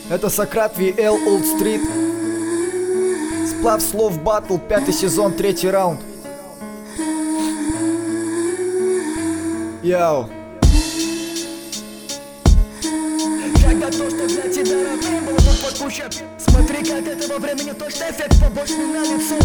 Это Сократ VL Old Street. Сплав слов батл, 5-й сезон, 3-й раунд. Яу. Когда то, что для тебя родным, было бы под куча. Смотри, как этого времени точно эффект побочный на лицо.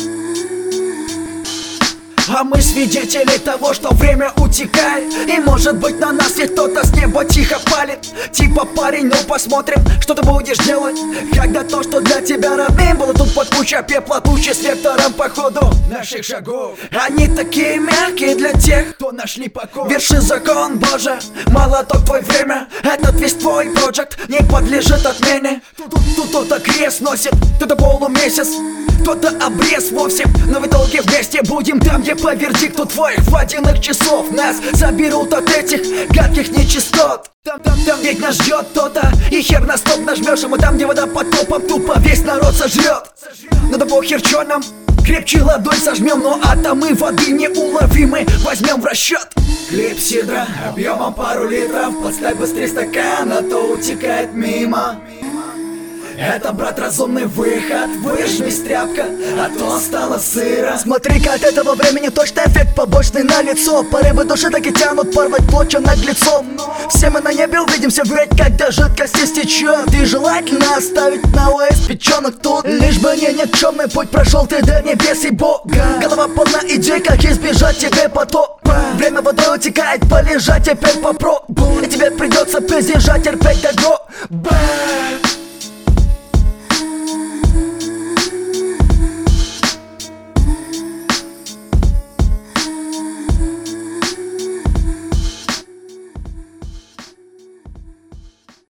А мы свидетели того, что время утекает. И может быть на нас ведь кто-то с неба тихо палит. Типа парень, ну посмотрим, что ты будешь делать. Когда то, что для тебя родным, было тут под куча пепла, тучи с вектором по ходу наших шагов. Они такие мягкие для тех, кто нашли покой. Верши закон, Боже, молоток твой время. Этот весь твой проект не подлежит отмене. Тут кто-то крест носит, кто-то полумесяц, кто-то обрез вовсе. Но в итоге вместе будем там, где по вердикту твоих водяных часов нас заберут от этих гадких нечистот. Там ведь нас ждет кто-то, и хер на стоп нажмешь ему там, где вода под топом тупо весь народ сожрет. Ну да похер чё нам, крепче ладонь сожмем, но атомы воды неуловимы возьмем в расчет. Клипсидра объемом пару литров, подставь быстрее стакан, а то утекает мимо. Это, брат, разумный выход. Выжмись, тряпка, а то стало сыро. Смотри-ка, от этого времени точно эффект побочный на лицо. Порывы души так и тянут порвать плотью наглецом. Все мы на небе увидимся ведь, когда жидкость истечет. И желательно оставить на ОС печенок тут. Лишь бы не никчемный путь прошел ты до небес и Бога. Голова полна идей, как избежать тебе потопа. Время водой утекает, полежать теперь попробуй. И тебе придется призижать, терпеть до гроба.